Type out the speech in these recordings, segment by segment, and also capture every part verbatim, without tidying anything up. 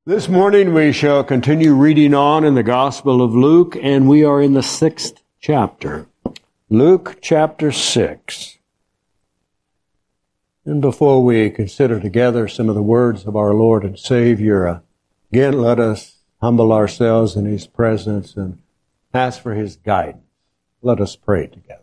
This morning we shall continue reading on in the Gospel of Luke, and we are in the sixth chapter. Luke chapter six. And before we consider together some of the words of our Lord and Savior, uh, again let us humble ourselves in His presence and ask for His guidance. Let us pray together.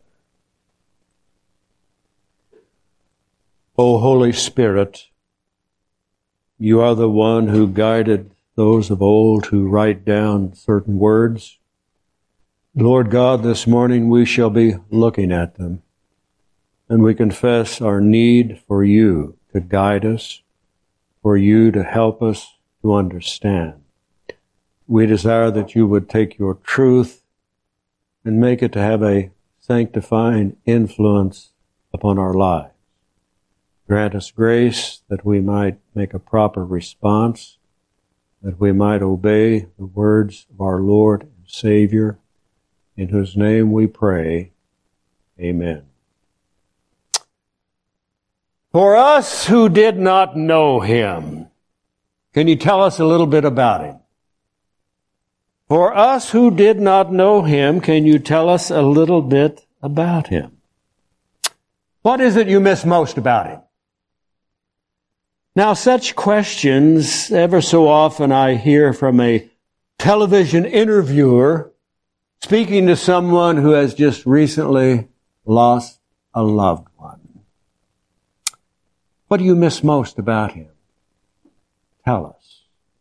O Holy Spirit, You are the one who guided those of old who write down certain words. Lord God, this morning we shall be looking at them, and we confess our need for You to guide us, for You to help us to understand. We desire that You would take Your truth and make it to have a sanctifying influence upon our lives. Grant us grace that we might make a proper response, that we might obey the words of our Lord and Savior, in whose name we pray. Amen. For us who did not know Him, can you tell us a little bit about Him? For us who did not know Him, can you tell us a little bit about Him? What is it you miss most about Him? Now, such questions, ever so often I hear from a television interviewer speaking to someone who has just recently lost a loved one. What do you miss most about Him? Tell us.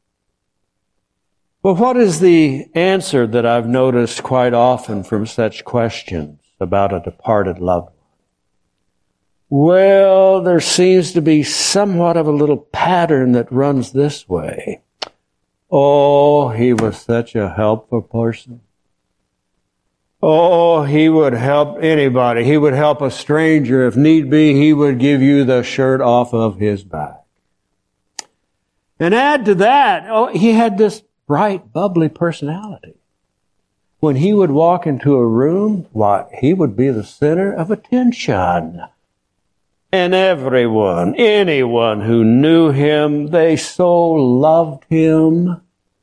Well, what is the answer that I've noticed quite often from such questions about a departed loved one? Well, there seems to be somewhat of a little pattern that runs this way. Oh, he was such a helpful person. Oh, he would help anybody. He would help a stranger. If need be, he would give you the shirt off of his back. And add to that, oh, he had this bright, bubbly personality. When he would walk into a room, what, he would be the center of attention. And everyone, anyone who knew him, they so loved him.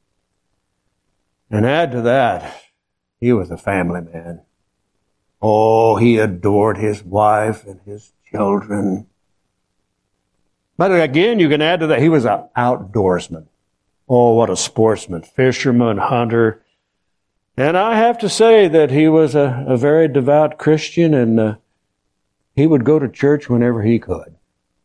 And add to that, he was a family man. Oh, he adored his wife and his children. But again, you can add to that, he was an outdoorsman. Oh, what a sportsman, fisherman, hunter. And I have to say that he was a, a very devout Christian, and uh, he would go to church whenever he could.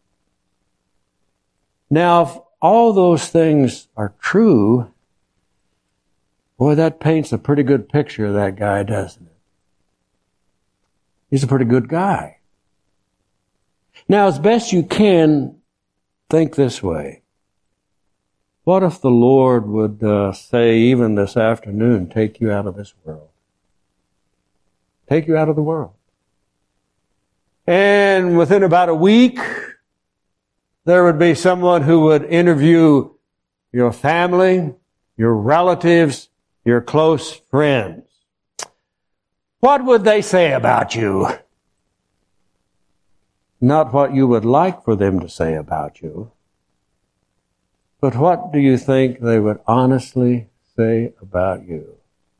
Now, if all those things are true, boy, that paints a pretty good picture of that guy, doesn't it? He's a pretty good guy. Now, as best you can, think this way. What if the Lord would uh, say, even this afternoon, take you out of this world? Take you out of the world. And within about a week, there would be someone who would interview your family, your relatives, your close friends. What would they say about you? Not what you would like for them to say about you, but what do you think they would honestly say about you?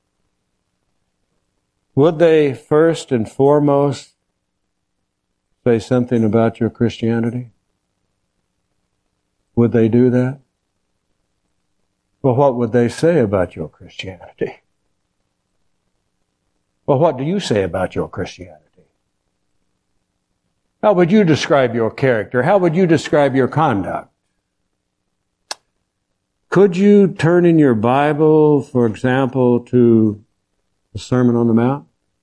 Would they first and foremost say something about your Christianity? Would they do that? Well, what would they say about your Christianity? Well, what do you say about your Christianity? How would you describe your character? How would you describe your conduct? Could you turn in your Bible, for example, to the Sermon on the Mount?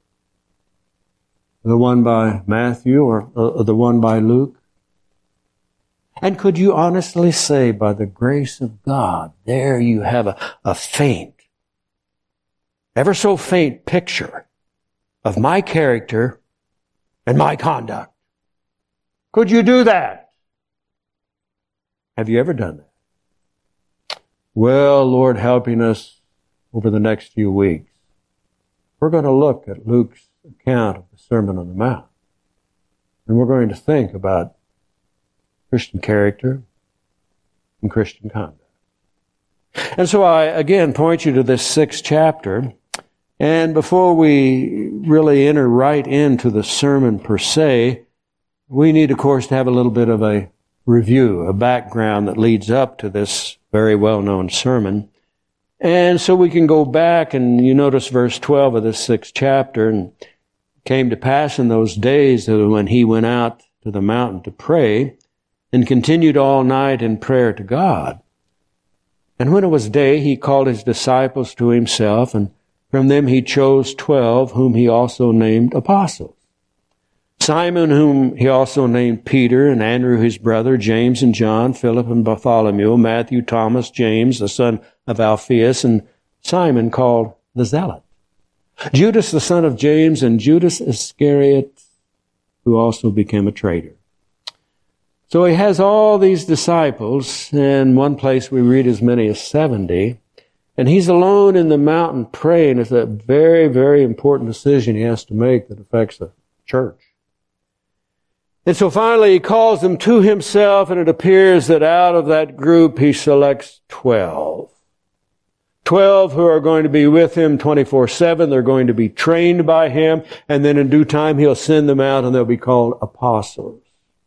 The one by Matthew or uh, the one by Luke? And could you honestly say, by the grace of God, there you have a, a faint, ever so faint picture of my character and my conduct? Could you do that? Have you ever done that? Well, Lord helping us over the next few weeks, we're going to look at Luke's account of the Sermon on the Mount. And we're going to think about Christian character and Christian conduct. And so I, again, point you to this sixth chapter. And before we really enter right into the sermon per se, we need, of course, to have a little bit of a review, a background that leads up to this very well-known sermon. And so we can go back, and you notice verse twelve of this sixth chapter, and it came to pass in those days that when he went out to the mountain to pray, and continued all night in prayer to God. And when it was day, he called his disciples to himself, and from them he chose twelve, whom he also named apostles. Simon, whom he also named Peter, and Andrew his brother, James and John, Philip and Bartholomew, Matthew, Thomas, James, the son of Alphaeus, and Simon called the Zealot, Judas, the son of James, and Judas Iscariot, who also became a traitor. So he has all these disciples, and one place we read as many as seventy, and he's alone in the mountain praying. It's a very, very important decision he has to make that affects the church. And so finally he calls them to himself, and it appears that out of that group he selects twelve. Twelve who are going to be with him twenty-four seven. They're going to be trained by him, and then in due time he'll send them out, and they'll be called apostles.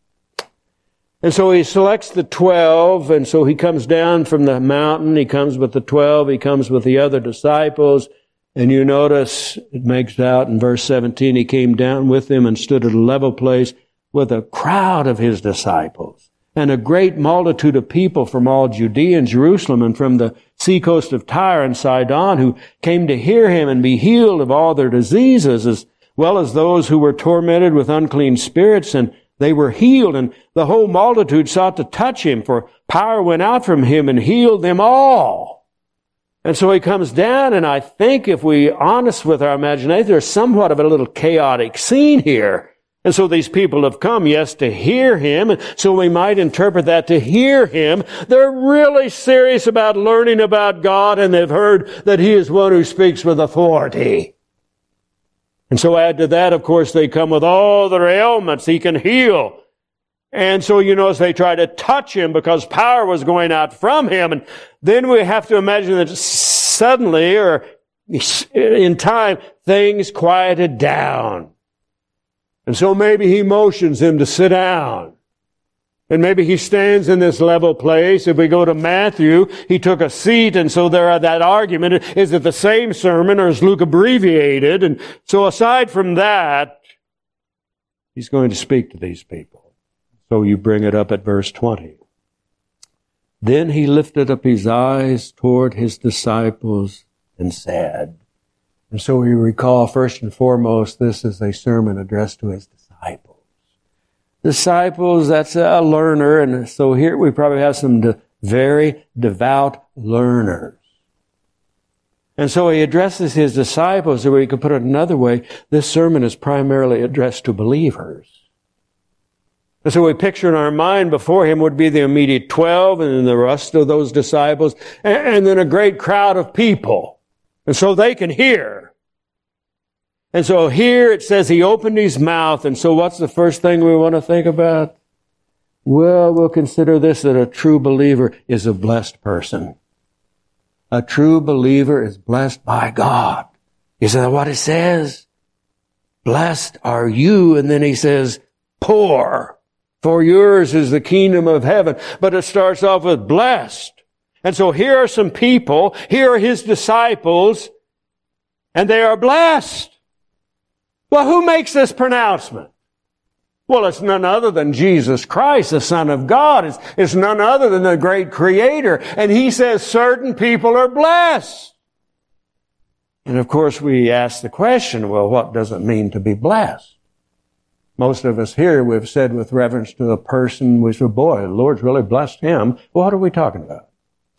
And so he selects the twelve, and so he comes down from the mountain. He comes with the twelve. He comes with the other disciples. And you notice it makes out in verse seventeen, he came down with them and stood at a level place with a crowd of his disciples and a great multitude of people from all Judea and Jerusalem and from the seacoast of Tyre and Sidon, who came to hear him and be healed of all their diseases, as well as those who were tormented with unclean spirits, and they were healed, and the whole multitude sought to touch him, for power went out from him and healed them all. And so he comes down, and I think if we're honest with our imagination, there's somewhat of a little chaotic scene here. And so these people have come, yes, to hear him, and so we might interpret that to hear him. They're really serious about learning about God, and they've heard that he is one who speaks with authority. And so add to that, of course, they come with all their ailments he can heal. And so, you notice they try to touch him because power was going out from him. And then we have to imagine that suddenly, or in time, things quieted down. And so maybe he motions him to sit down. And maybe he stands in this level place. If we go to Matthew, he took a seat, and so there are that argument. Is it the same sermon, or is Luke abbreviated? And so aside from that, he's going to speak to these people. So you bring it up at verse twenty. Then he lifted up his eyes toward his disciples and said, and so we recall first and foremost, this is a sermon addressed to his disciples. Disciples, that's a learner, and so here we probably have some de- very devout learners. And so he addresses his disciples, or we could put it another way, this sermon is primarily addressed to believers. And so we picture in our mind before him would be the immediate twelve, and then the rest of those disciples, and, and then a great crowd of people. And so they can hear. And so here it says he opened his mouth, and so what's the first thing we want to think about? Well, we'll consider this, that a true believer is a blessed person. A true believer is blessed by God. Isn't that what it says? Blessed are you, and then he says, poor, for yours is the kingdom of heaven. But it starts off with blessed. And so here are some people, here are his disciples, and they are blessed. Well, who makes this pronouncement? Well, it's none other than Jesus Christ, the Son of God. It's, it's none other than the great Creator. And he says certain people are blessed. And of course, we ask the question, well, what does it mean to be blessed? Most of us here, we've said with reference to a person, we say, boy, the Lord's really blessed him. Well, what are we talking about?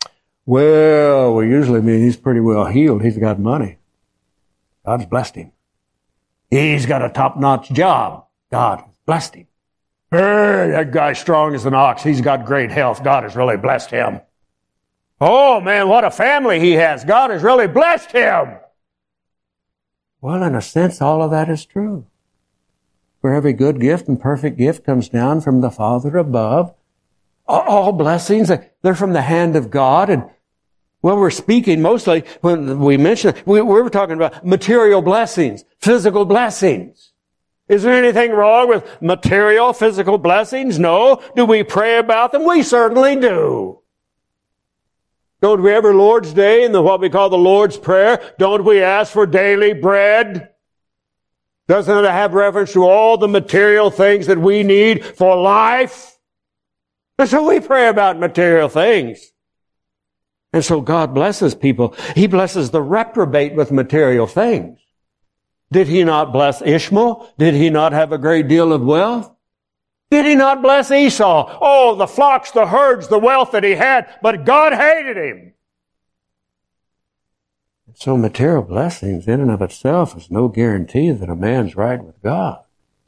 Well, we usually mean he's pretty well healed. He's got money. God's blessed him. He's got a top-notch job. God has blessed him. Hey, that guy's strong as an ox. He's got great health. God has really blessed him. Oh, man, what a family he has. God has really blessed him. Well, in a sense, all of that is true. For every good gift and perfect gift comes down from the Father above. All blessings, they're from the hand of God. And Well, we're speaking mostly, when we mention, we, we're talking about material blessings, physical blessings. Is there anything wrong with material, physical blessings? No. Do we pray about them? We certainly do. Don't we every Lord's Day in the, what we call the Lord's Prayer, don't we ask for daily bread? Doesn't it have reference to all the material things that we need for life? And so we pray about material things. And so God blesses people. He blesses the reprobate with material things. Did He not bless Ishmael? Did he not have a great deal of wealth? Did He not bless Esau? Oh, the flocks, the herds, the wealth that he had, but God hated him. So material blessings in and of itself is no guarantee that a man's right with God.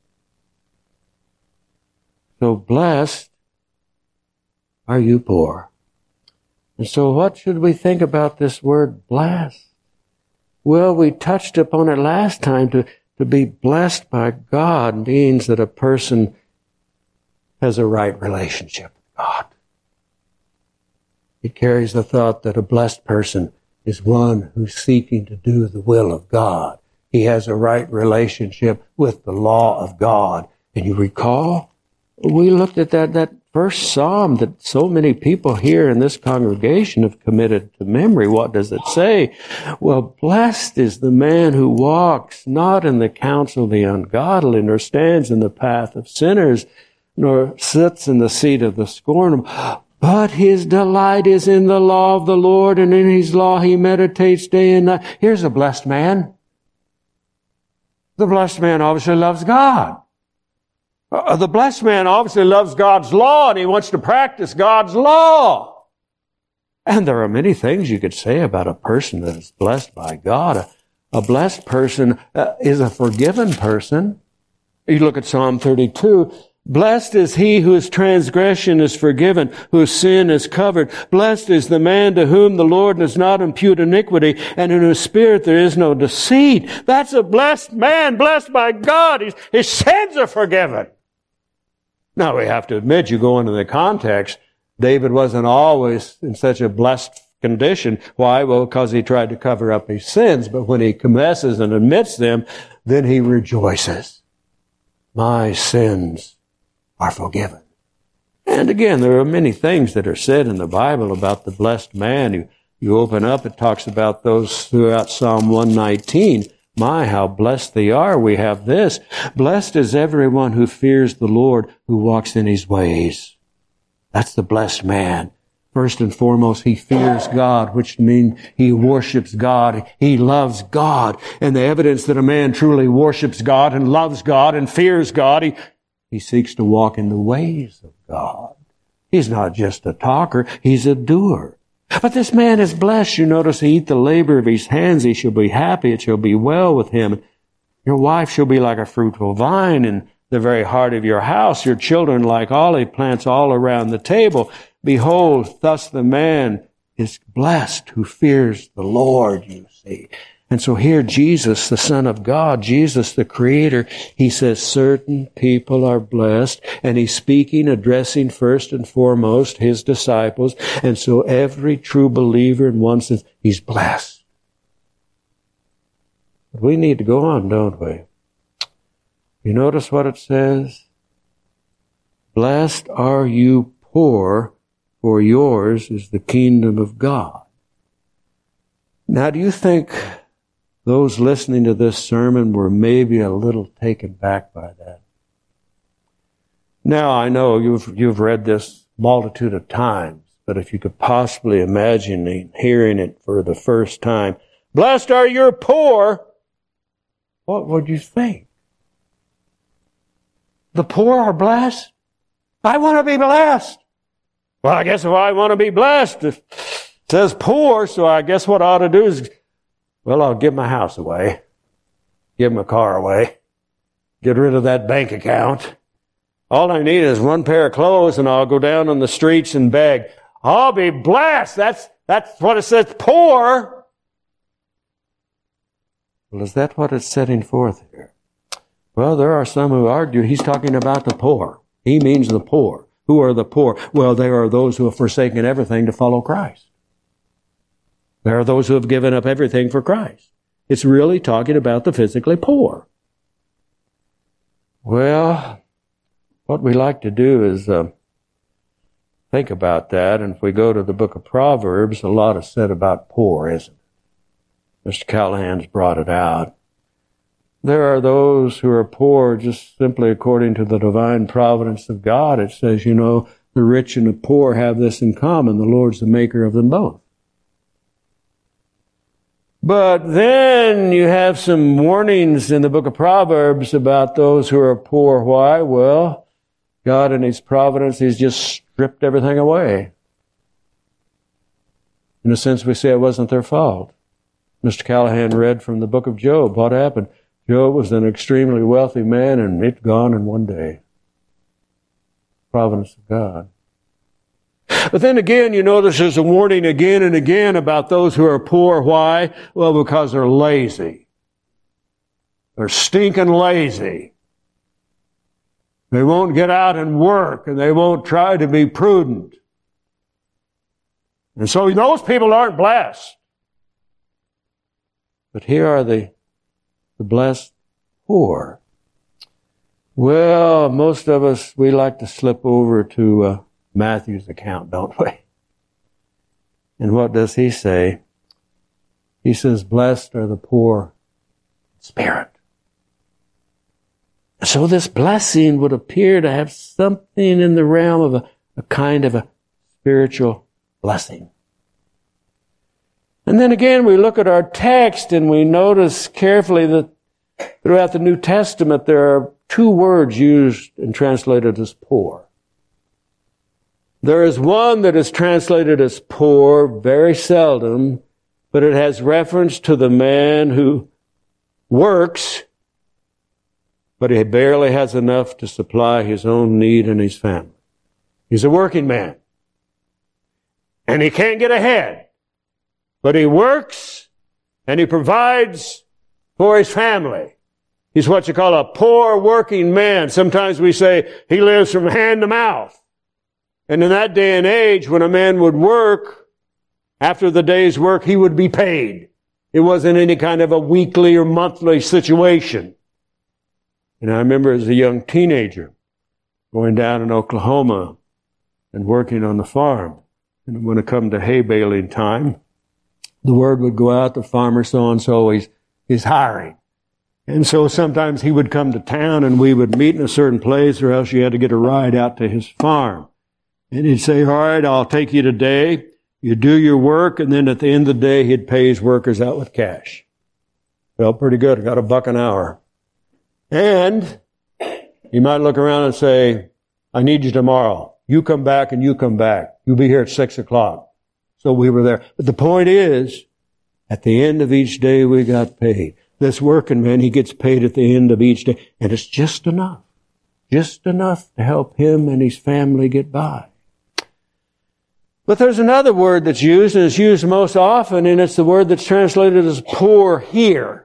So blessed are you poor. And so what should we think about this word blessed? Well, we touched upon it last time. To, to be blessed by God means that a person has a right relationship with God. It carries the thought that a blessed person is one who's seeking to do the will of God. He has a right relationship with the law of God. And you recall, we looked at that, that first psalm that so many people here in this congregation have committed to memory. What does it say? Well, blessed is the man who walks not in the counsel of the ungodly, nor stands in the path of sinners, nor sits in the seat of the scornful. But his delight is in the law of the Lord, and in His law he meditates day and night. Here's a blessed man. The blessed man obviously loves God. Uh, the blessed man obviously loves God's law, and he wants to practice God's law. And there are many things you could say about a person that is blessed by God. A, a blessed person uh, is a forgiven person. You look at Psalm thirty-two. Blessed is he whose transgression is forgiven, whose sin is covered. Blessed is the man to whom the Lord does not impute iniquity, and in whose spirit there is no deceit. That's a blessed man, blessed by God. His, his sins are forgiven. Now, we have to admit, you go into the context, David wasn't always in such a blessed condition. Why? Well, because he tried to cover up his sins. But when he confesses and admits them, then he rejoices. My sins are forgiven. And again, there are many things that are said in the Bible about the blessed man. You, you open up, it talks about those throughout Psalm one nineteen. My, how blessed they are. We have this. Blessed is everyone who fears the Lord, who walks in His ways. That's the blessed man. First and foremost, he fears God, which means he worships God. He loves God. And the evidence that a man truly worships God and loves God and fears God, he, he seeks to walk in the ways of God. He's not just a talker, he's a doer. But this man is blessed. You notice he eat the labor of his hands. He shall be happy. It shall be well with him. Your wife shall be like a fruitful vine in the very heart of your house. Your children like olive plants all around the table. Behold, thus the man is blessed who fears the Lord, you see. And so here Jesus, the Son of God, Jesus, the Creator, He says certain people are blessed, and He's speaking, addressing first and foremost His disciples. And so every true believer in one sense, he's blessed. But we need to go on, don't we? You notice what it says? Blessed are you poor, for yours is the kingdom of God. Now, do you think those listening to this sermon were maybe a little taken back by that? Now, I know you've, you've read this multitude of times, but if you could possibly imagine hearing it for the first time, blessed are you poor, what would you think? The poor are blessed? I want to be blessed. Well, I guess if I want to be blessed, if it says poor, so I guess what I ought to do is, well, I'll give my house away, give my car away, get rid of that bank account. All I need is one pair of clothes, and I'll go down on the streets and beg. I'll be blessed. That's, that's what it says, poor. Well, is that what it's setting forth here? Well, there are some who argue he's talking about the poor. He means the poor. Who are the poor? Well, they are those who have forsaken everything to follow Christ. There are those who have given up everything for Christ. It's really talking about the physically poor. Well, what we like to do is uh, think about that. And if we go to the book of Proverbs, a lot is said about poor, isn't it? Mister Callahan's brought it out. There are those who are poor just simply according to the divine providence of God. It says, you know, the rich and the poor have this in common. The Lord's the maker of them both. But then you have some warnings in the book of Proverbs about those who are poor. Why? Well, God in His providence, He's just stripped everything away. In a sense, we say it wasn't their fault. Mister Callahan read from the book of Job. What happened? Job was an extremely wealthy man, and it's gone in one day. Providence of God. But then again, you notice there's a warning again and again about those who are poor. Why? Well, because they're lazy. They're stinking lazy. They won't get out and work, and they won't try to be prudent. And so those people aren't blessed. But here are the, the blessed poor. Well, most of us, we like to slip over to uh, Matthew's account, don't we? And what does he say? He says, blessed are the poor in spirit. So this blessing would appear to have something in the realm of a, a kind of a spiritual blessing. And then again, we look at our text and we notice carefully that throughout the New Testament there are two words used and translated as poor. There is one that is translated as poor very seldom, but it has reference to the man who works, but he barely has enough to supply his own need and his family. He's a working man. And he can't get ahead. But he works and he provides for his family. He's what you call a poor working man. Sometimes we say he lives from hand to mouth. And in that day and age, when a man would work, after the day's work, he would be paid. It wasn't any kind of a weekly or monthly situation. And I remember as a young teenager going down in Oklahoma and working on the farm. And when it come to hay baling time, the word would go out, the farmer so-and-so, he's, he's hiring. And so sometimes he would come to town and we would meet in a certain place, or else you had to get a ride out to his farm. And he'd say, all right, I'll take you today. You do your work, and then at the end of the day, he'd pay his workers out with cash. Felt pretty good. I got a buck an hour. And he might look around and say, I need you tomorrow. You come back and you come back. You'll be here at six o'clock. So we were there. But the point is, at the end of each day, we got paid. This working man, he gets paid at the end of each day. And it's just enough. Just enough to help him and his family get by. But there's another word that's used, and it's used most often, and it's the word that's translated as poor here.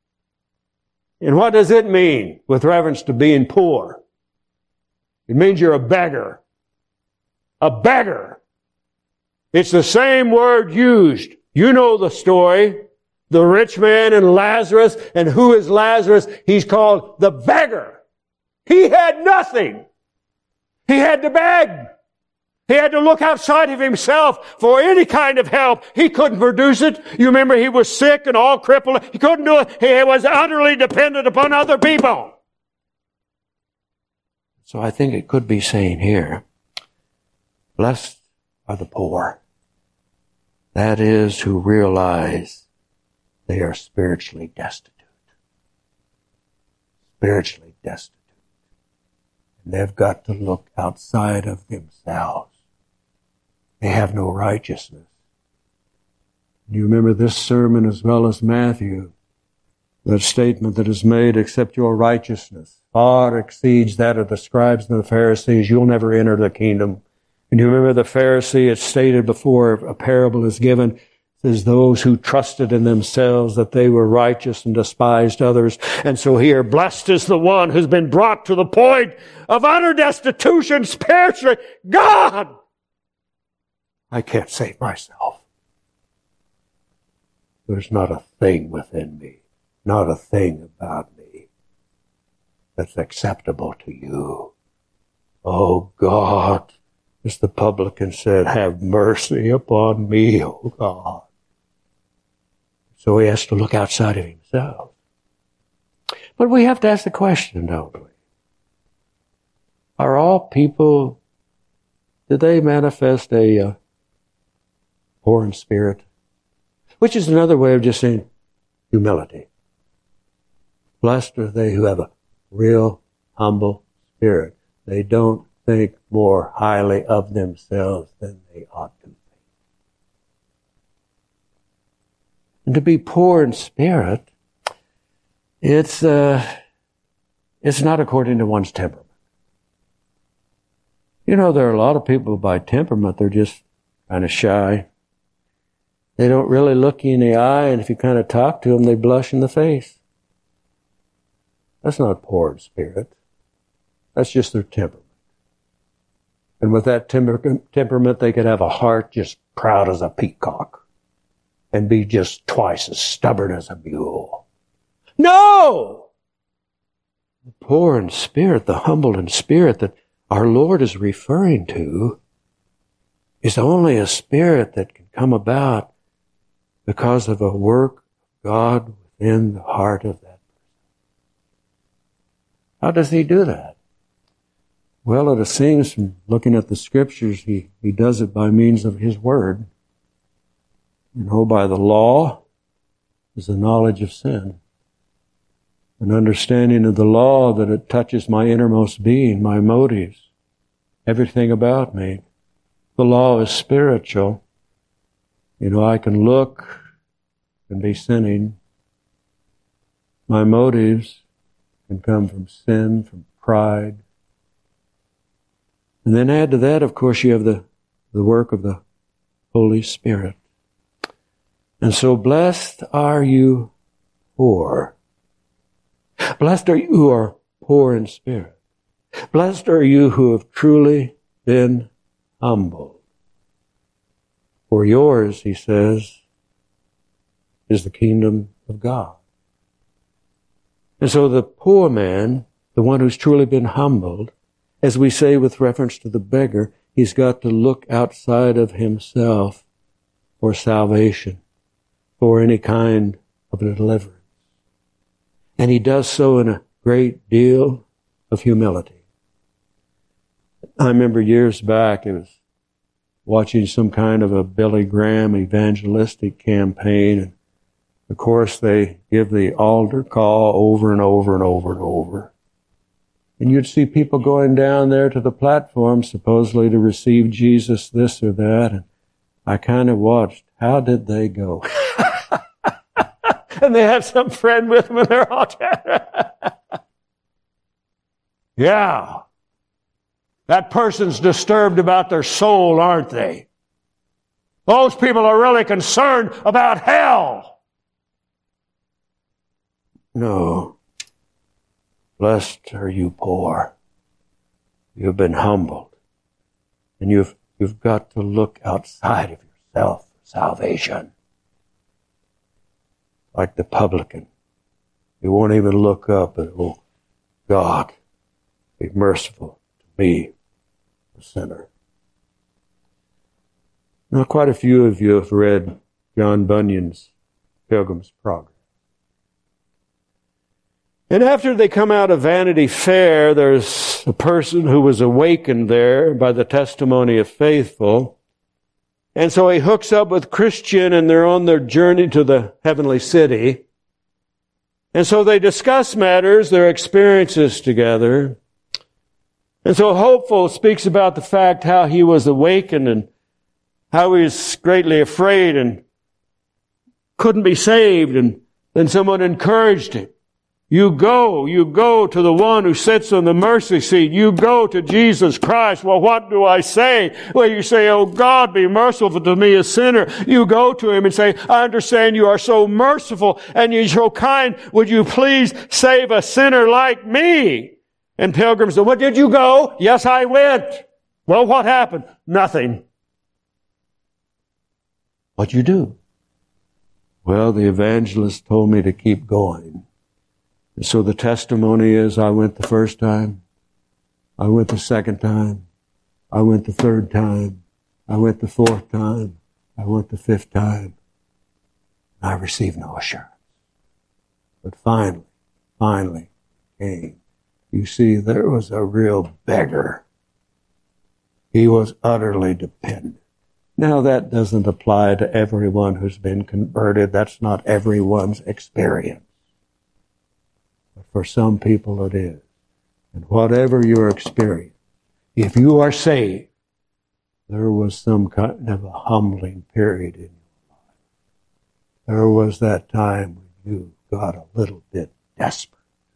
And what does it mean with reference to being poor? It means you're a beggar. A beggar. It's the same word used. You know the story. The rich man and Lazarus. And who is Lazarus? He's called the beggar. He had nothing. He had to beg. He had to look outside of himself for any kind of help. He couldn't produce it. You remember he was sick and all crippled. He couldn't do it. He was utterly dependent upon other people. So I think it could be saying here, blessed are the poor. That is, who realize they are spiritually destitute. Spiritually destitute. And they've got to look outside of themselves. They have no righteousness. You remember this sermon as well as Matthew. That statement that is made, except your righteousness far exceeds that of the scribes and the Pharisees, you'll never enter the kingdom. And you remember the Pharisee, it's stated before a parable is given, it says those who trusted in themselves that they were righteous and despised others. And so here, blessed is the one who's been brought to the point of utter destitution spiritually. God! I can't save myself. there's not a thing within me, not a thing about me that's acceptable to you. Oh God, as the publican said, have mercy upon me, oh God. So he has to look outside of himself. But we have to ask the question, don't we? Are all people, do they manifest a uh, poor in spirit? Which is another way of just saying humility. Blessed are they who have a real humble spirit. They don't think more highly of themselves than they ought to think. And to be poor in spirit, it's uh, it's not according to one's temperament. You know, there are a lot of people by temperament, they're just kind of shy. They don't really look you in the eye, and if you kind of talk to them, they blush in the face. That's not poor in spirit. That's just their temperament. And with that temper- temperament, they could have a heart just proud as a peacock and be just twice as stubborn as a mule. No! The poor in spirit, the humble in spirit that our Lord is referring to is only a spirit that can come about because of a work of God within the heart of that person. How does he do that? Well, it seems from looking at the scriptures, he, he does it by means of his word. You know, by the law is the knowledge of sin. An understanding of the law that it touches my innermost being, my motives, everything about me. The law is spiritual. You know, I can look and be sinning. My motives can come from sin, from pride. And then add to that, of course, you have the, the work of the Holy Spirit. And so blessed are you poor. Blessed are you who are poor in spirit. Blessed are you who have truly been humbled. For yours, he says, is the kingdom of God. And so the poor man, the one who's truly been humbled, as we say with reference to the beggar, he's got to look outside of himself for salvation, for any kind of a deliverance. And he does so in a great deal of humility. I remember years back, it was watching some kind of a Billy Graham evangelistic campaign. And of course, they give the altar call over and over and over and over. And you'd see people going down there to the platform, supposedly to receive Jesus, this or that. And I kind of watched, how did they go? And they have some friend with them and they're all yeah. That person's disturbed about their soul, aren't they? Those people are really concerned about hell. No. Blessed are you poor. You've been humbled. And you've, you've got to look outside of yourself for salvation. Like the publican. You won't even look up and, oh, God, be merciful to me, a sinner. Now, quite a few of you have read John Bunyan's Pilgrim's Progress. And after they come out of Vanity Fair, there's a person who was awakened there by the testimony of faithful. And so he hooks up with Christian and they're on their journey to the heavenly city. And so they discuss matters, their experiences together. And so Hopeful speaks about the fact how he was awakened and how he was greatly afraid and couldn't be saved. And then someone encouraged him. You go, you go to the one who sits on the mercy seat. You go to Jesus Christ. Well, what do I say? Well, you say, oh God, be merciful to me, a sinner. You go to him and say, I understand you are so merciful and you're so kind. Would you please save a sinner like me? And Pilgrim said, well, did you go? Yes, I went. Well, what happened? Nothing. What'd you do? Well, the evangelist told me to keep going. And so the testimony is, I went the first time, I went the second time, I went the third time, I went the fourth time, I went the fifth time. I received no assurance. But finally, finally came. You see, there was a real beggar. He was utterly dependent. Now, that doesn't apply to everyone who's been converted. That's not everyone's experience. But for some people it is. And whatever your experience, if you are saved, there was some kind of a humbling period in your life. There was that time when you got a little bit desperate.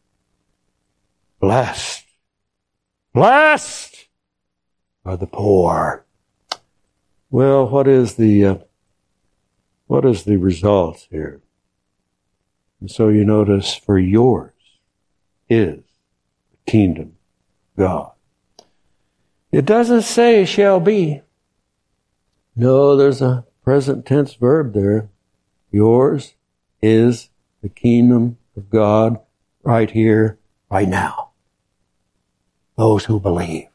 Blessed, blessed are the poor. Well, what is the uh, what is the result here? And so you notice, for yours is the kingdom of God. It doesn't say shall be. No, there's a present tense verb there. Yours is the kingdom of God right here, right now. Those who believe.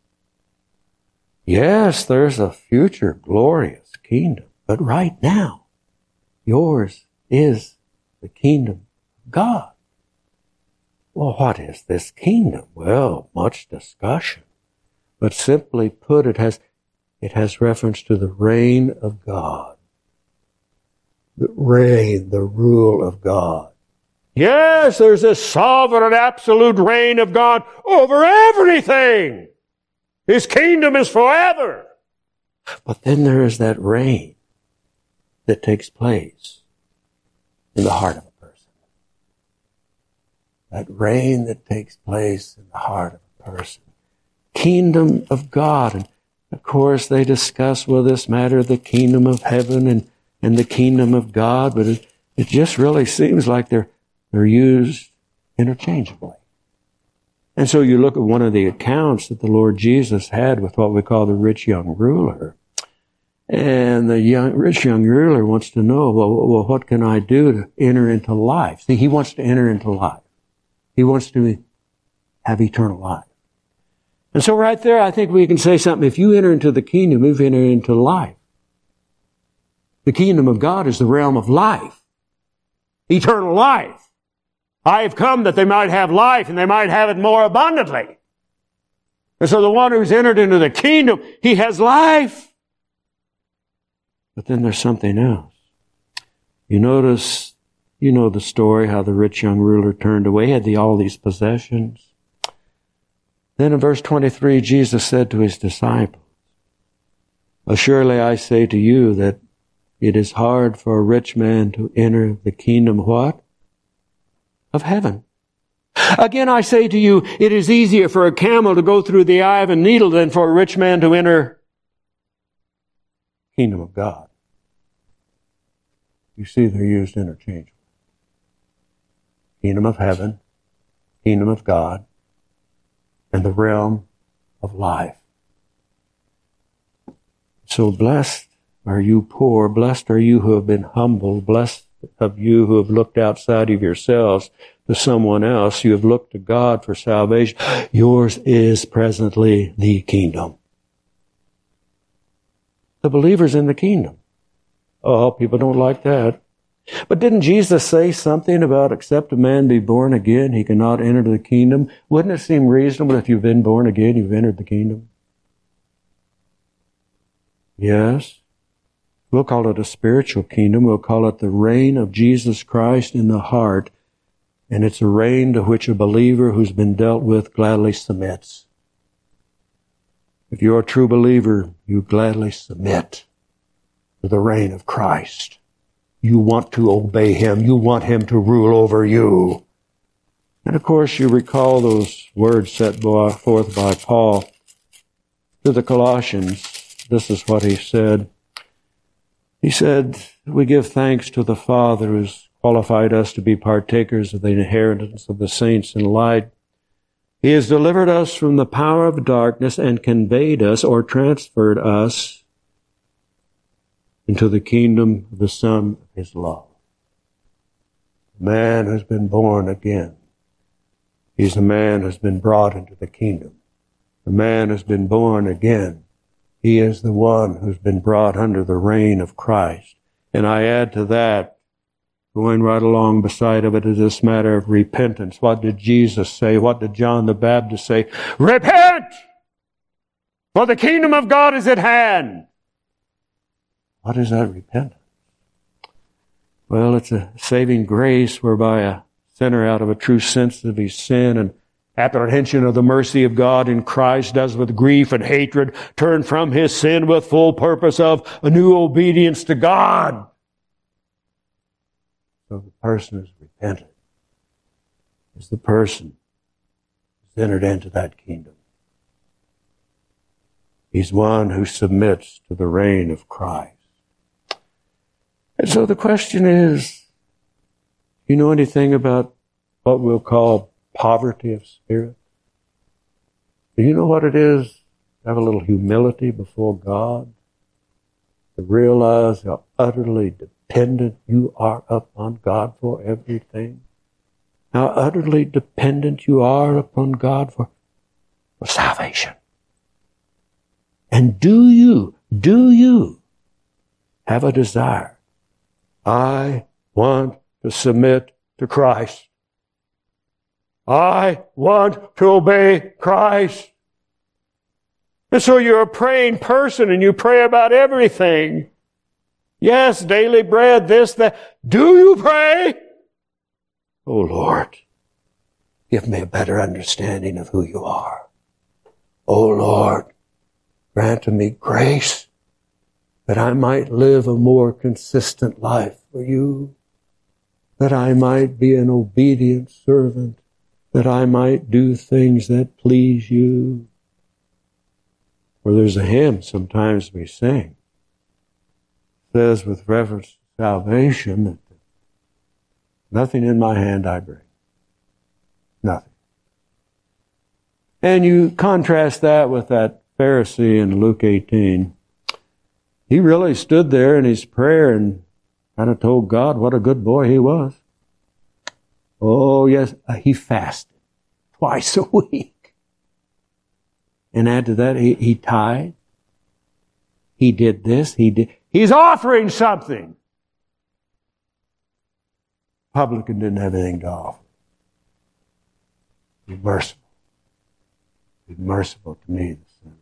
Yes, there's a future glorious kingdom, but right now, yours is the kingdom of God. Well, what is this kingdom? Well, much discussion. But simply put, it has, it has reference to the reign of God. The reign, the rule of God. Yes, there's a sovereign, absolute reign of God over everything. His kingdom is forever. But then there is that reign that takes place in the heart of a person. That reign that takes place in the heart of a person. Kingdom of God. And of course they discuss, well, this matter, the kingdom of heaven and, and the kingdom of God, but it, it just really seems like they're They're used interchangeably. And so you look at one of the accounts that the Lord Jesus had with what we call the rich young ruler. And the young, rich young ruler wants to know, well, well, what can I do to enter into life? See, he wants to enter into life. He wants to have eternal life. And so right there, I think we can say something. If you enter into the kingdom, you've entered into life. The kingdom of God is the realm of life. Eternal life. I have come that they might have life and they might have it more abundantly. And so the one who's entered into the kingdom, he has life. But then there's something else. You notice, you know the story, how the rich young ruler turned away, he had the, all these possessions. Then in verse twenty-three, Jesus said to his disciples, "Surely I say to you that it is hard for a rich man to enter the kingdom," what? Of heaven. Again, I say to you, it is easier for a camel to go through the eye of a needle than for a rich man to enter the kingdom of God. You see, they're used interchangeably. Kingdom of heaven, kingdom of God, and the realm of life. So blessed are you poor, blessed are you who have been humbled, blessed of you who have looked outside of yourselves to someone else. You have looked to God for salvation. Yours is presently the kingdom. The believers in the kingdom. Oh, people don't like that. But didn't Jesus say something about except a man be born again, he cannot enter the kingdom? Wouldn't it seem reasonable if you've been born again, you've entered the kingdom? Yes. We'll call it a spiritual kingdom. We'll call it the reign of Jesus Christ in the heart. And it's a reign to which a believer who's been dealt with gladly submits. If you're a true believer, you gladly submit to the reign of Christ. You want to obey Him. You want Him to rule over you. And of course, you recall those words set forth by Paul to the Colossians. This is what he said. He said, "We give thanks to the Father who has qualified us to be partakers of the inheritance of the saints in light. He has delivered us from the power of darkness and conveyed us or transferred us into the kingdom of the Son of His love." man who's been born again. He's a man who's been brought into the kingdom. The man who's been born again. He is the one who's been brought under the reign of Christ. And I add to that, going right along beside of it, is this matter of repentance. What did Jesus say? What did John the Baptist say? Repent! For the kingdom of God is at hand. What is that repentance? Well, it's a saving grace whereby a sinner, out of a true sense of his sin and apprehension of the mercy of God in Christ, does with grief and hatred turn from his sin with full purpose of a new obedience to God. So the person who's repentant is the person who's entered into that kingdom. He's one who submits to the reign of Christ. And so the question is, do you know anything about what we'll call poverty of spirit? Do you know what it is to have a little humility before God? To realize how utterly dependent you are upon God for everything? How utterly dependent you are upon God for, for salvation? And do you, do you have a desire? I want to submit to Christ. I want to obey Christ. And so you're a praying person and you pray about everything. Yes, daily bread, this, that. Do you pray? Oh Lord, give me a better understanding of who you are. Oh Lord, grant to me grace that I might live a more consistent life for you, that I might be an obedient servant, that I might do things that please you. For there's a hymn sometimes we sing. It says with reference to salvation that nothing in my hand I bring. Nothing. And you contrast that with that Pharisee in Luke eighteen. He really stood there in his prayer and kind of told God what a good boy he was. Oh, yes, he fasted twice a week. And add to that, he, he tithed. He did this, he did. He's offering something. Publican didn't have anything to offer. Be merciful. Be merciful to me, the sinner.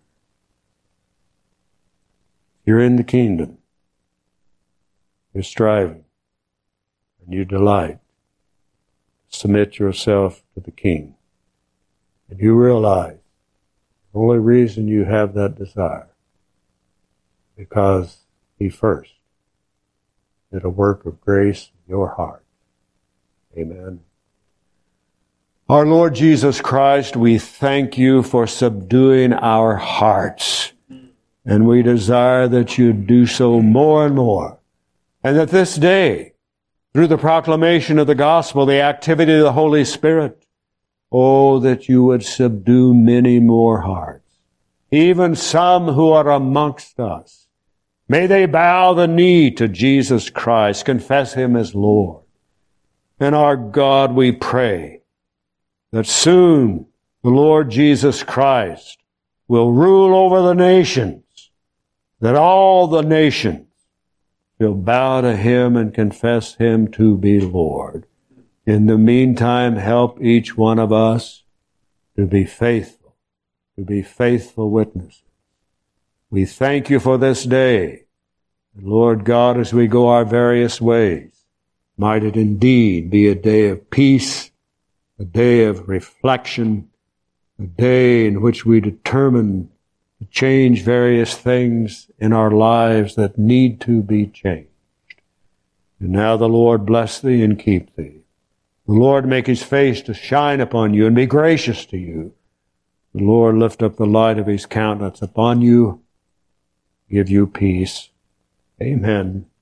You're in the kingdom. You're striving. And you delight. Submit yourself to the King. And you realize the only reason you have that desire is because He first did a work of grace in your heart. Amen. Our Lord Jesus Christ, we thank you for subduing our hearts. And we desire that you do so more and more. And that this day, through the proclamation of the gospel, the activity of the Holy Spirit, oh, that you would subdue many more hearts, even some who are amongst us. May they bow the knee to Jesus Christ, confess Him as Lord. And our God, we pray that soon the Lord Jesus Christ will rule over the nations, that all the nations will bow to Him and confess Him to be Lord. In the meantime, help each one of us to be faithful, to be faithful witnesses. We thank you for this day. And Lord God, as we go our various ways, might it indeed be a day of peace, a day of reflection, a day in which we determine to change various things in our lives that need to be changed. And now the Lord bless thee and keep thee. The Lord make His face to shine upon you and be gracious to you. The Lord lift up the light of His countenance upon you, give you peace. Amen.